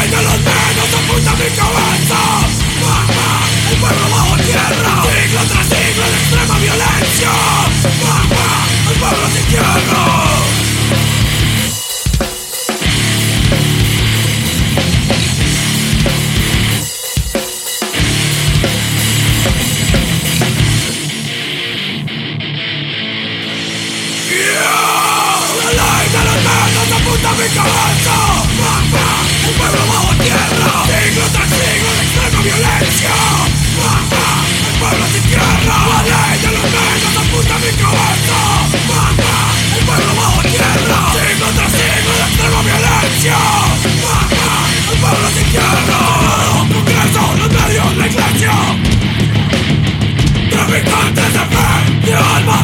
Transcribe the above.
ley de los menos apunta mi cabeza. Magma, el pueblo bajo tierra. Siglo tras siglo de extrema violencia. Magma, el pueblo sin tierra. Apunta mi cabeza. Magma, el pueblo bajo tierra. Siglo tras siglo de extrema violencia. Magma, el pueblo sin tierra. La ley de los medios apunta mi cabeza. Magma, el pueblo bajo tierra. Siglo tras siglo de extrema violencia. Magma, el pueblo sin tierra. Un congreso, los medios, la iglesia. Traficantes de fe, de alma.